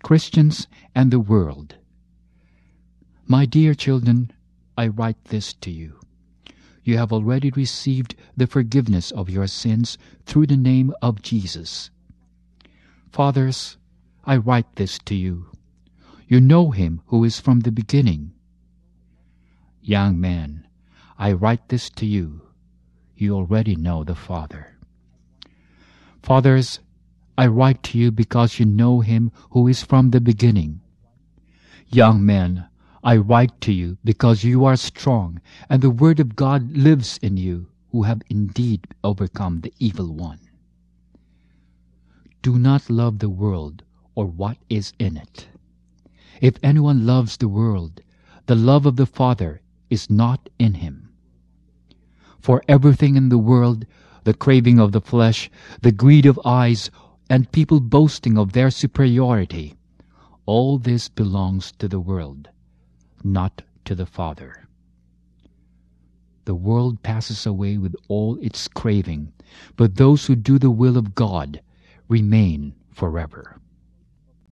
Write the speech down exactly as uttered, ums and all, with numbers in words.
Christians and the world. My dear children, I write this to you. You have already received the forgiveness of your sins through the name of Jesus. Fathers, I write this to you. You know him who is from the beginning. Young men, I write this to you. You already know the Father. Fathers, I write to you because you know him who is from the beginning. Young men, I write to you because you are strong, and the word of God lives in you, who have indeed overcome the evil one. Do not love the world or what is in it. If anyone loves the world, the love of the Father is not in him. For everything in the world, the craving of the flesh, the greed of eyes, and people boasting of their superiority, all this belongs to the world, not to the Father. The world passes away with all its craving, but those who do the will of God remain forever.